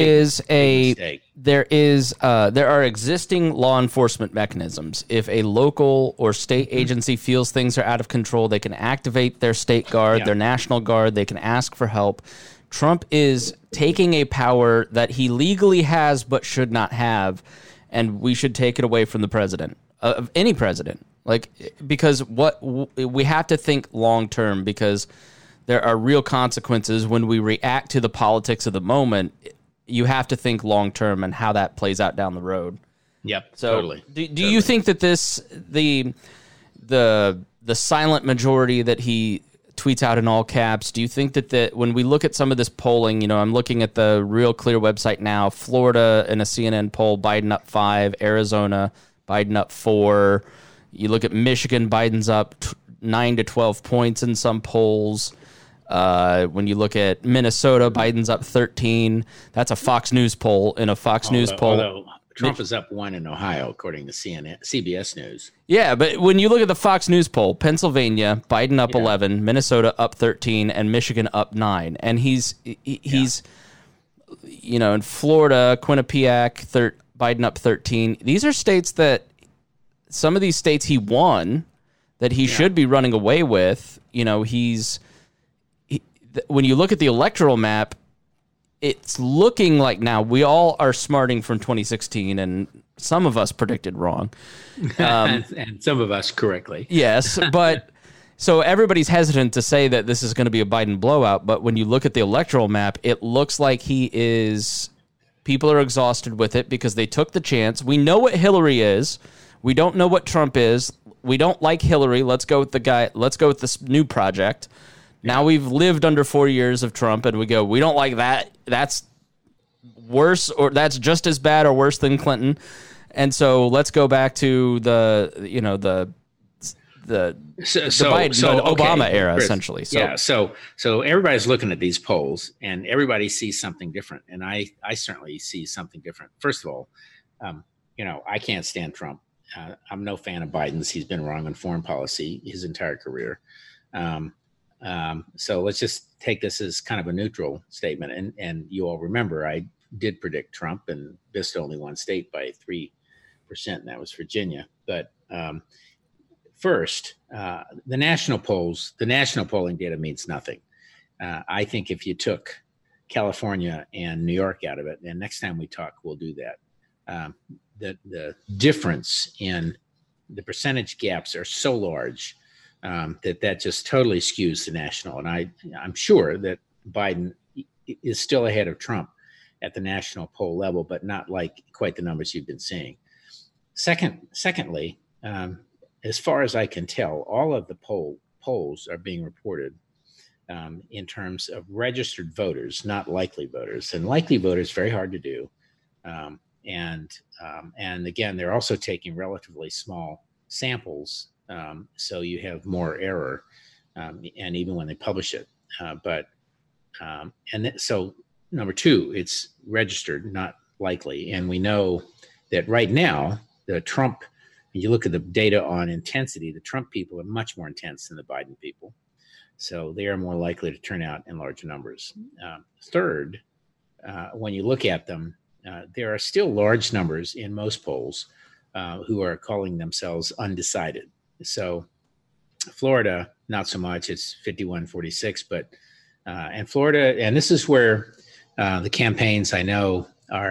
are existing law enforcement mechanisms. If a local or state agency feels things are out of control, they can activate their state guard, their national guard. They can ask for help. Trump is taking a power that he legally has but should not have, and we should take it away from the president, of any president. Because we have to think long term, because there are real consequences when we react to the politics of the moment. You have to think long term and how that plays out down the road. Yep, so totally. Do you think that the silent majority that he tweets out in all caps, do you think that when we look at some of this polling, I'm looking at the Real Clear website now, Florida in a CNN poll, Biden up 5, Arizona, Biden up 4. You look at Michigan, Biden's up 9 to 12 points in some polls. When you look at Minnesota, Biden's up 13. That's a Fox News poll. In a Fox News poll, although Trump is up 1 in Ohio, according to CBS News. Yeah, but when you look at the Fox News poll, Pennsylvania, Biden up 11, Minnesota up 13, and Michigan up 9. And he's in Florida, Quinnipiac, Biden up 13. These are states that some of these states he won that he should be running away with. When you look at the electoral map, it's looking like now we all are smarting from 2016, and some of us predicted wrong. And some of us correctly. Yes, but so everybody's hesitant to say that this is going to be a Biden blowout, but when you look at the electoral map, it looks like people are exhausted with it because they took the chance. We know what Hillary is. We don't know what Trump is. We don't like Hillary. Let's go with this new project. Now we've lived under 4 years of Trump, and we don't like that. That's worse, or that's just as bad or worse than Clinton. And so let's go back to the Obama era, Chris, essentially. So everybody's looking at these polls, and everybody sees something different. And I certainly see something different. First of all, I can't stand Trump. I'm no fan of Biden's. He's been wrong on foreign policy his entire career. So let's just take this as kind of a neutral statement. And you all remember, I did predict Trump and missed only one state by 3%, and that was Virginia. But first, the national polling data means nothing. I think if you took California and New York out of it, and next time we talk, we'll do that. The difference in the percentage gaps are so large that just totally skews the national. And I'm sure that Biden is still ahead of Trump at the national poll level, but not like quite the numbers you've been seeing. Secondly, as far as I can tell, all of the polls are being reported in terms of registered voters, not likely voters. And likely voters, very hard to do. And again, they're also taking relatively small samples, so you have more error, and even when they publish it. So number two, it's registered, not likely. And we know that right now, the Trump, when you look at the data on intensity, the Trump people are much more intense than the Biden people. So they are more likely to turn out in larger numbers. Third, when you look at them, there are still large numbers in most polls who are calling themselves undecided. So Florida, not so much. It's 51-46, but and Florida, and this is where the campaigns I know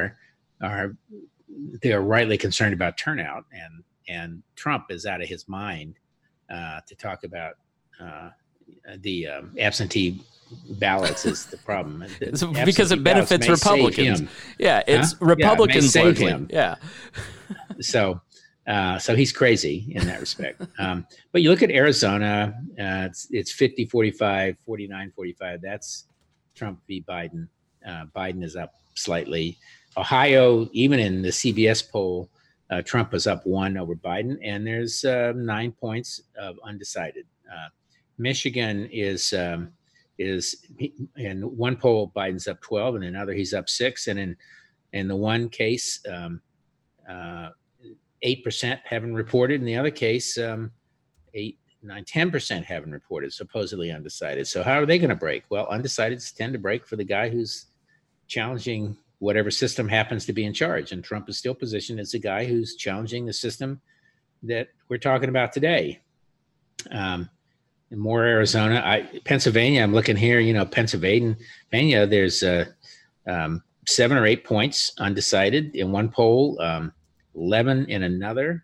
they are rightly concerned about turnout, and Trump is out of his mind to talk about the absentee ballots is the problem. Because it benefits Republicans. Yeah, it's Republicans save him. Yeah. So he's crazy in that respect. But you look at Arizona, it's 50-45, 49-45. That's Trump v. Biden. Biden is up slightly. Ohio, even in the CBS poll, Trump is up 1 over Biden, and there's 9 points of undecided. Michigan is in one poll, Biden's up 12, and in another he's up 6. And in the one case, 8% haven't reported. In the other case, 8, 9, 10% haven't reported, supposedly undecided. So how are they going to break? Well, undecideds tend to break for the guy who's challenging whatever system happens to be in charge. And Trump is still positioned as the guy who's challenging the system that we're talking about today. More Arizona, Pennsylvania. I'm looking here. Pennsylvania. There's 7 or 8 points undecided in one poll, 11 in another.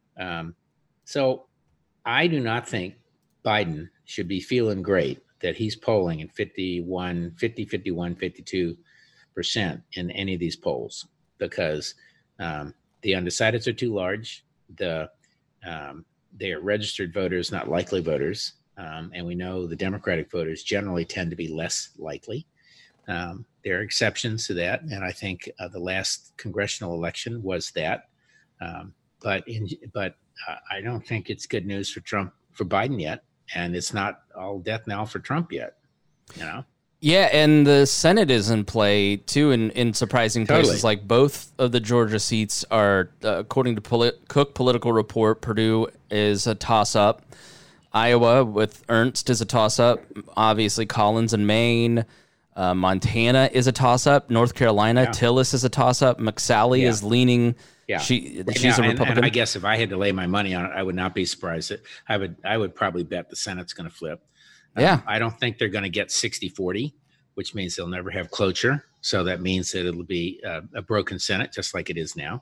So I do not think Biden should be feeling great that he's polling in 51, 52% in any of these polls, because the undecideds are too large. They are registered voters, not likely voters. And we know the Democratic voters generally tend to be less likely. There are exceptions to that. And I think the last congressional election was that. But I don't think it's good news for Biden yet. And it's not all death knell for Trump yet, Yeah, and the Senate is in play, too, in surprising places. Like both of the Georgia seats are, according to Cook Political Report, Purdue is a toss-up. Iowa with Ernst is a toss-up. Obviously, Collins in Maine. Montana is a toss-up. North Carolina, Tillis is a toss-up. McSally is leaning. Yeah, she's a Republican. And I guess if I had to lay my money on it, I would not be surprised. I would probably bet the Senate's going to flip. I don't think they're going to get 60-40, which means they'll never have cloture. So that means that it'll be a broken Senate, just like it is now.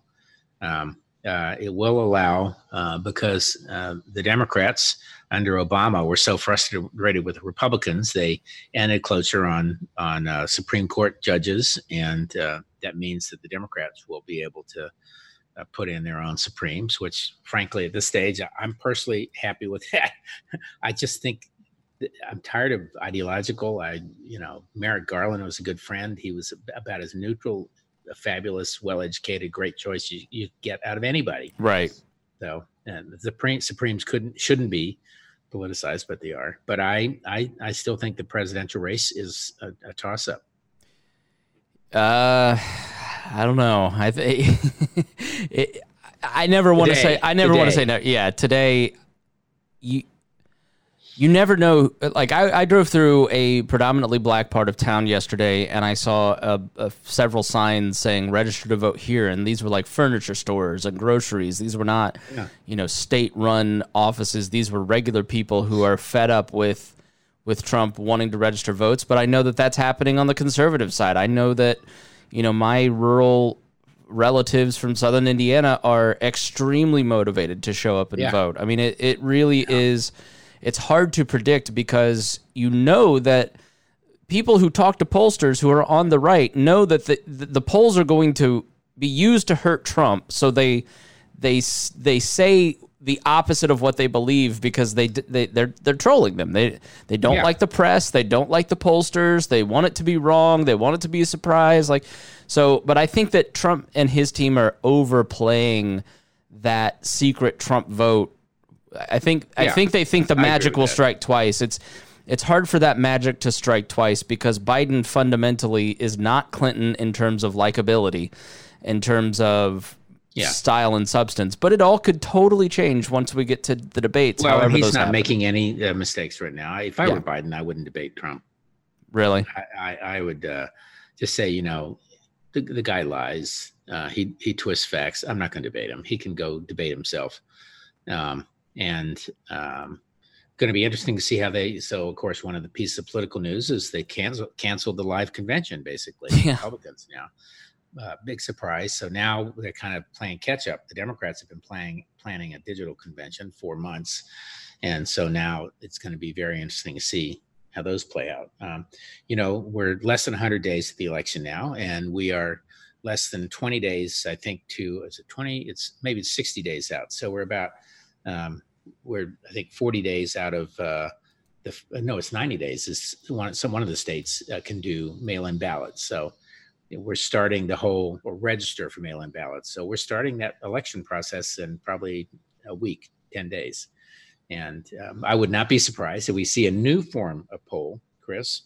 It will allow, because the Democrats under Obama were so frustrated with the Republicans, they ended cloture on Supreme Court judges, and that means that the Democrats will be able to put in their own Supremes, which, frankly, at this stage, I'm personally happy with that. I just think I'm tired of ideological. Merrick Garland was a good friend. He was about as neutral, a fabulous, well-educated, great choice you get out of anybody. Right. So, and the Supremes shouldn't be politicized, but they are. But I still think the presidential race is a toss-up. I don't know. I never want to say. I never want to say no. Yeah, today, you never know. Like I drove through a predominantly black part of town yesterday, and I saw several signs saying "register to vote here," and these were like furniture stores and groceries. These were not, state-run offices. These were regular people who are fed up with Trump wanting to register votes. But I know that that's happening on the conservative side. I know that, my rural relatives from southern Indiana are extremely motivated to show up and vote. I mean, it really is. It's hard to predict because that people who talk to pollsters who are on the right know that the polls are going to be used to hurt Trump. So they say the opposite of what they believe because they're trolling them. They don't like the press. They don't like the pollsters. They want it to be wrong. They want it to be a surprise. But I think that Trump and his team are overplaying that secret Trump vote. I think they think the magic will strike twice. It's hard for that magic to strike twice because Biden fundamentally is not Clinton in terms of likability, in terms of style and substance. But it all could totally change once we get to the debates. Well, he's not making any mistakes right now. If I were Biden, I wouldn't debate Trump. Really? I would just say, the guy lies. He twists facts. I'm not going to debate him. He can go debate himself. And going to be interesting to see how so of course, one of the pieces of political news is they canceled the live convention, basically, Republicans now. Big surprise. So now they're kind of playing catch up. The Democrats have been planning a digital convention for months. And so now it's going to be very interesting to see how those play out. We're less than 100 days to the election now, and we are less than 20 days, I think, is it 20? It's maybe 60 days out. So we're about, we're I think 40 days out of it's 90 days. Is one of the states can do mail-in ballots. So we're starting register for mail-in ballots. So we're starting that election process in probably a week, 10 days. And I would not be surprised if we see a new form of poll, Chris.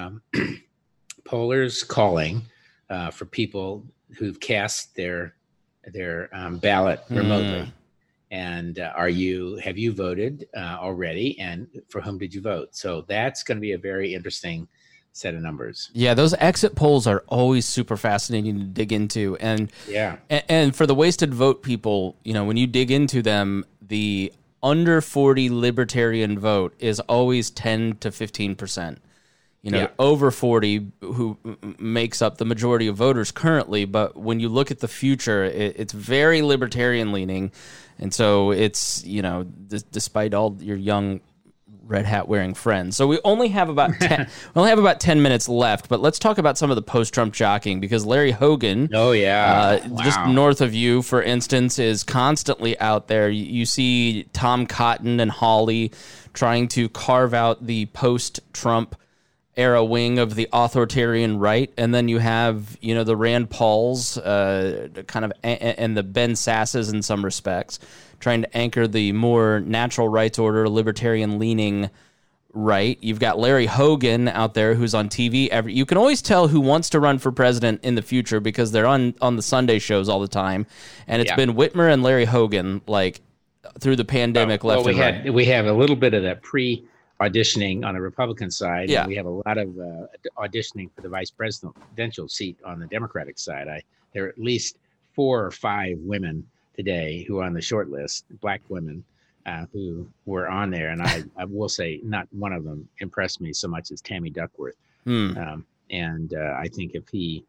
Pollers calling for people who've cast their ballot remotely. And have you voted already? And for whom did you vote? So that's going to be a very interesting set of numbers. Yeah, those exit polls are always super fascinating to dig into. And and for the wasted vote people, when you dig into them, the under 40 libertarian vote is always 10 to 15%. Over 40 who makes up the majority of voters currently. But when you look at the future, it's very libertarian leaning. And so it's, despite all your young red hat wearing friends. So we only have about 10 minutes left, but let's talk about some of the post-Trump jockeying, because Larry Hogan, just north of you, for instance, is constantly out there. You see Tom Cotton and Hawley trying to carve out the post-Trump era wing of the authoritarian right, and then you have the Rand Pauls kind of and the Ben Sasses in some respects trying to anchor the more natural rights order, libertarian leaning right. You've got Larry Hogan out there who's on TV you can always tell who wants to run for president in the future because they're on the Sunday shows all the time, and it's been Whitmer and Larry Hogan like through the pandemic left and right. We have a little bit of that auditioning on the Republican side. And we have a lot of auditioning for the vice presidential seat on the Democratic side. There are at least 4 or 5 women today who are on the short list, black women who were on there. And I will say not one of them impressed me so much as Tammy Duckworth. And I think if he,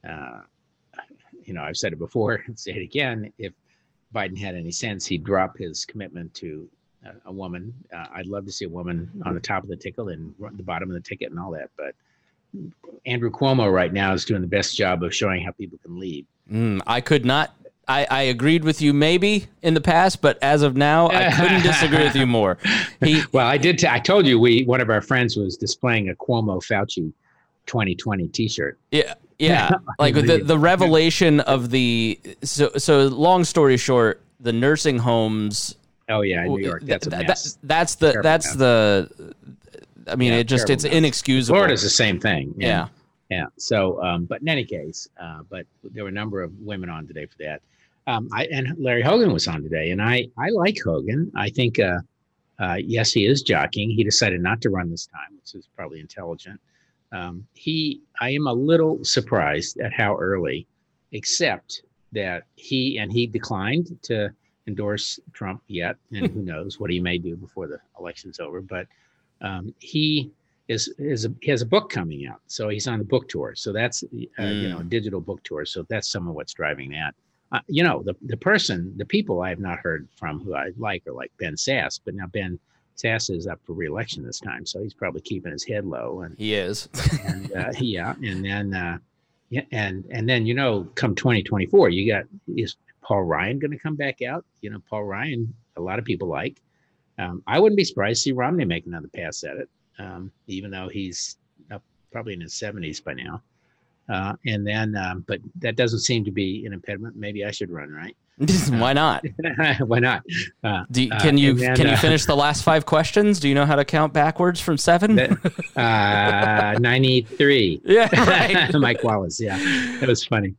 I've said it before and say it again, if Biden had any sense, he'd drop his commitment to a woman. I'd love to see a woman on the top of the ticket and the bottom of the ticket and all that. But Andrew Cuomo right now is doing the best job of showing how people can lead. I could not. I agreed with you maybe in the past, but as of now, I couldn't disagree with you more. I did. I told you one of our friends was displaying a Cuomo Fauci 2020 T-shirt. Yeah. Like the revelation of so long story short, the nursing homes. Oh yeah, New York. That's a mess. That's the. I mean, it's inexcusable. Florida's the same thing. Yeah. So, but in any case, but there were a number of women on today for that. And Larry Hogan was on today, and I like Hogan. I think, yes, he is jockeying. He decided not to run this time, which is probably intelligent. I am a little surprised at how early, except that he declined to endorse Trump yet, and who knows what he may do before the election's over. But he has a book coming out, so he's on a book tour. So that's a digital book tour. So that's some of what's driving that. The people I have not heard from who I like are like Ben Sass, but now Ben Sass is up for re-election this time, so he's probably keeping his head low. And he is, and then come 2024, is Paul Ryan going to come back out? Paul Ryan, a lot of people like. I wouldn't be surprised to see Romney make another pass at it, even though he's probably in his 70s by now. But that doesn't seem to be an impediment. Maybe I should run, right? Why not? Why not? Can you finish the last 5 questions? Do you know how to count backwards from 7? 93. Yeah, right. Mike Wallace. Yeah, that was funny.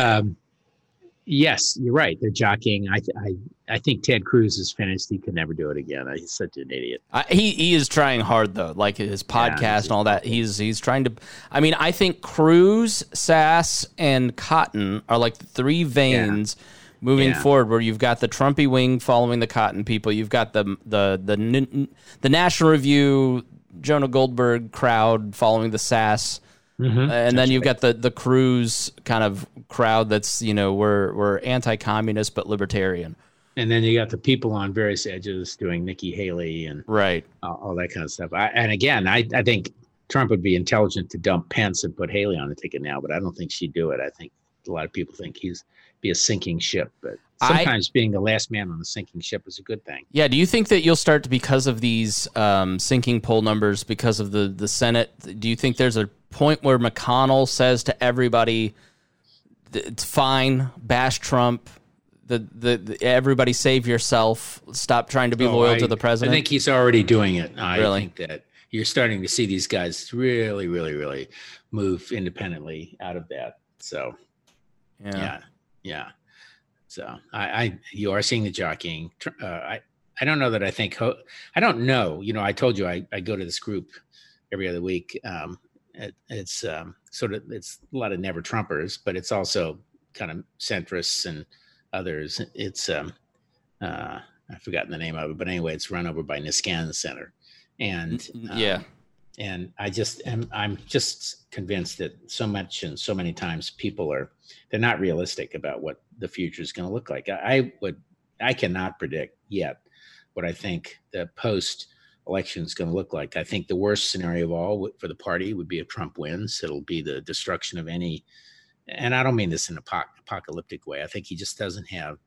Yes, you're right. They're jockeying. I think Ted Cruz is finished. He could never do it again. He's such an idiot. He is trying hard though, like his podcast and all that. He's trying to. I mean, I think Cruz, Sass, and Cotton are like the 3 veins moving forward. Where you've got the Trumpy wing following the Cotton people. You've got the National Review, Jonah Goldberg crowd following the Sass. Mm-hmm. And then you've got the Cruz kind of crowd that's, we're anti-communist but libertarian. And then you got the people on various edges doing Nikki Haley and right, all that kind of stuff. I think Trump would be intelligent to dump Pence and put Haley on the ticket now, but I don't think she'd do it. I think a lot of people think he's be a sinking ship, but sometimes being the last man on the sinking ship is a good thing. Yeah. Do you think that you'll start to, because of these sinking poll numbers, because of the Senate, do you think there's a point where McConnell says to everybody, it's fine, bash Trump, everybody save yourself, stop trying to be loyal to the president? I think he's already doing it. I really think that you're starting to see these guys really, really, really move independently out of that. So, yeah. So you are seeing the jockeying. I don't know that I think, I don't know. I told you I go to this group every other week. It's it's a lot of never Trumpers, but it's also kind of centrists and others. It's, I've forgotten the name of it, but anyway, it's run over by Niskan Center. And yeah. And I'm just convinced that so much and so many times they're not realistic about what the future is going to look like. I cannot predict yet what I think the post election is going to look like. I think the worst scenario of all for the party would be if Trump wins. It'll be the destruction of any, and I don't mean this in an apocalyptic way. I think he just doesn't have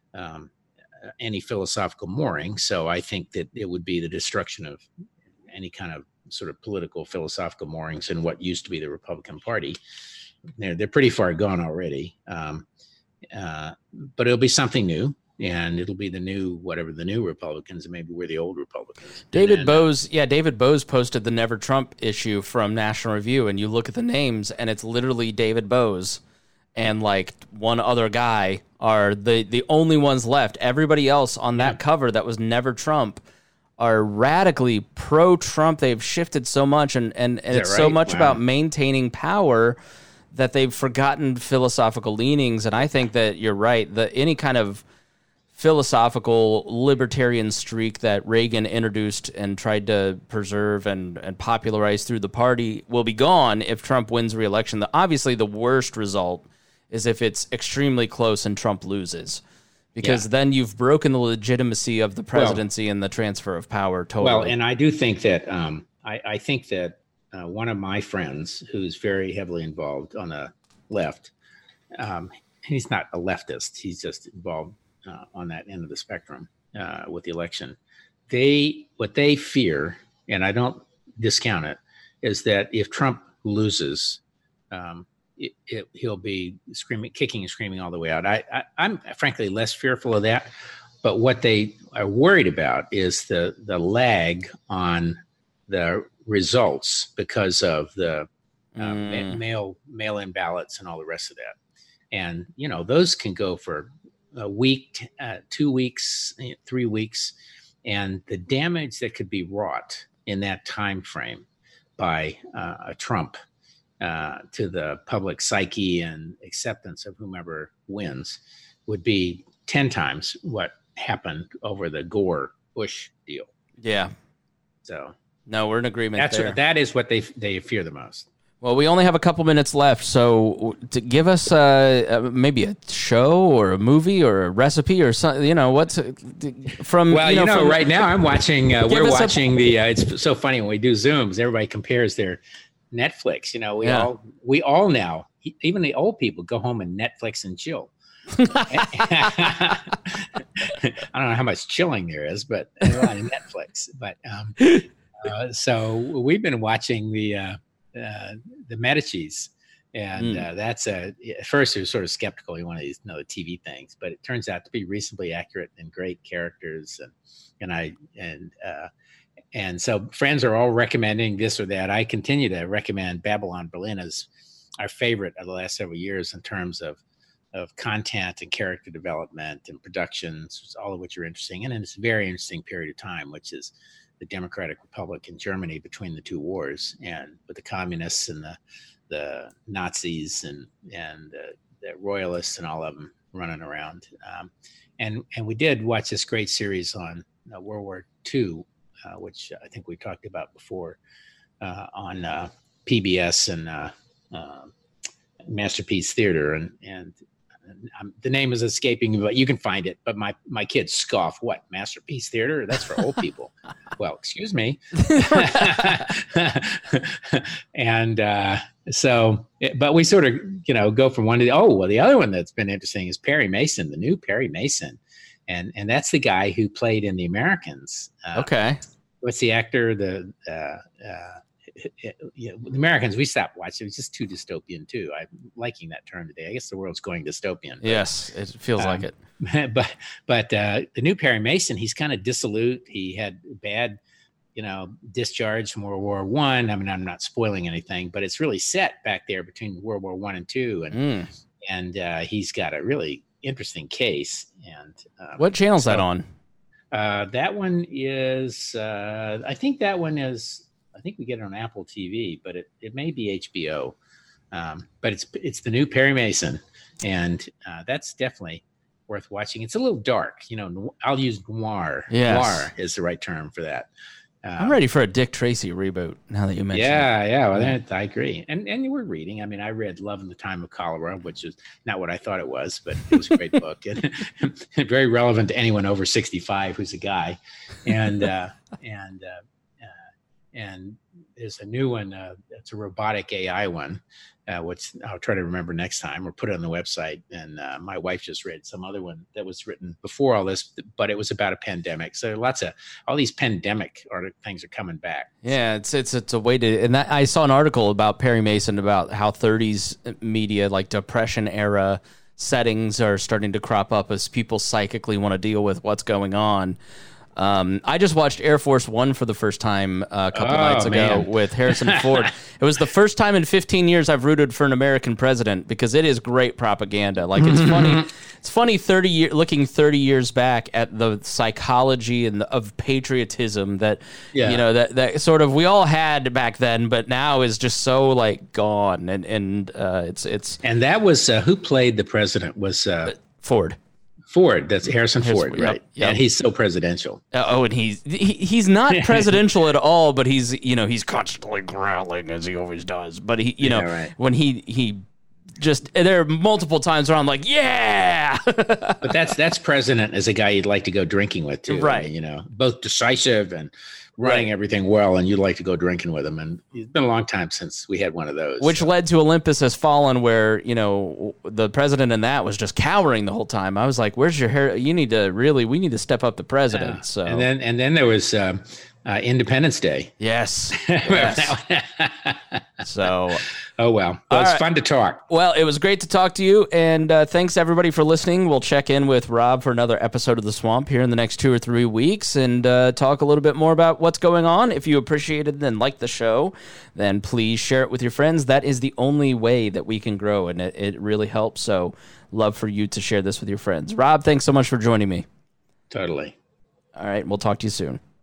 any philosophical mooring. So I think that it would be the destruction of any kind of sort of political philosophical moorings in what used to be the Republican Party. They're pretty far gone already. But it'll be something new, and it'll be the new Republicans, and maybe we're the old Republicans. David Bose posted the Never Trump issue from National Review, and you look at the names, and it's literally David Bose and like one other guy are the only ones left. Everybody else on that cover that was Never Trump are radically pro-Trump. They've shifted so much, and it's so much about maintaining power that they've forgotten philosophical leanings. And I think that you're right. Any kind of philosophical libertarian streak that Reagan introduced and tried to preserve and popularize through the party will be gone if Trump wins re-election. Obviously, the worst result is if it's extremely close and Trump loses. Because then you've broken the legitimacy of the presidency and the transfer of power totally. Well, and I do think that I think that one of my friends who's very heavily involved on the left, he's not a leftist. He's just involved on that end of the spectrum with the election. What they fear, and I don't discount it, is that if Trump loses, he'll be kicking and screaming all the way out. I'm frankly less fearful of that, but what they are worried about is the lag on the results because of the mail-in ballots and all the rest of that. And those can go for a week, 2 weeks, 3 weeks, and the damage that could be wrought in that time frame by a Trump to the public psyche and acceptance of whomever wins would be 10 times what happened over the Gore-Bush deal. Yeah. So no, we're in agreement there. That is what they fear the most. Well, we only have a couple minutes left, so to give us maybe a show or a movie or a recipe or something, what's from. Well, right now I'm watching. We're watching it's so funny when we do Zooms. Everybody compares their Netflix. We all now, even the old people, go home and Netflix and chill. I don't know how much chilling there is, but a lot of Netflix. But so we've been watching the Medicis, and that's at first it was sort of skeptical. You want these TV things, but it turns out to be reasonably accurate and great characters, and so friends are all recommending this or that. I continue to recommend Babylon Berlin as our favorite of the last several years in terms of content and character development and productions, all of which are interesting. And it's a very interesting period of time, which is the Democratic Republic in Germany between the two wars, and with the communists and the Nazis and the royalists and all of them running around. And we did watch this great series on World War II, which I think we talked about before on PBS and Masterpiece Theater, and the name is escaping me, but you can find it. But my kids scoff, what, Masterpiece Theater? That's for old people. Well, excuse me. And but we sort of, go from one to the other one that's been interesting is Perry Mason, the new Perry Mason. And that's the guy who played in The Americans. Okay. What's the actor? The Americans, we stopped watching. It was just too dystopian too. I'm liking that term today. I guess the world's going dystopian. But, yes, it feels like it. But the new Perry Mason, he's kind of dissolute. He had bad, discharge from World War I. I mean, I'm not spoiling anything, but it's really set back there between World War I and II, and he's got a really interesting case. And what channel's that on? That one is, I think we get it on Apple TV, but it may be HBO. But it's the new Perry Mason, and that's definitely worth watching. It's a little dark, I'll use noir. Yes. Noir is the right term for that. I'm ready for a Dick Tracy reboot now that you mentioned it. Yeah. Well, I agree. And you were reading. I mean, I read Love in the Time of Cholera, which is not what I thought it was, but it was a great book and very relevant to anyone over 65 who's a guy. And there's a new one. It's a robotic AI one, which I'll try to remember next time or put it on the website. And my wife just read some other one that was written before all this, but it was about a pandemic. So all these pandemic things are coming back. Yeah, it's a way to. And I saw an article about Perry Mason about how 30s media, like Depression era settings, are starting to crop up as people psychically want to deal with what's going on. I just watched Air Force One for the first time a couple nights ago with Harrison Ford. It was the first time in 15 years I've rooted for an American president because it is great propaganda. Like it's funny. It's funny looking 30 years back at the psychology of patriotism that that sort of we all had back then, but now is just so like gone. And that was who played the president was Ford. Ford, that's Harrison Ford, right? Yep. And he's so presidential. And he's not presidential at all, but he's constantly growling as he always does. But when he just there are multiple times where I'm like, yeah. But that's president as a guy you'd like to go drinking with too, right? I mean, both decisive and running everything well, and you'd like to go drinking with him. And it's been a long time since we had one of those. Which led to Olympus Has Fallen, where, the president in that was just cowering the whole time. I was like, where's your hair? We need to step up the president. So And then there was Independence Day. Yes. So. Oh, well. It's fun to talk. Well, it was great to talk to you, and thanks, everybody, for listening. We'll check in with Rob for another episode of The Swamp here in the next 2 or 3 weeks and talk a little bit more about what's going on. If you appreciated and liked the show, then please share it with your friends. That is the only way that we can grow, and it really helps. So love for you to share this with your friends. Rob, thanks so much for joining me. Totally. All right, we'll talk to you soon.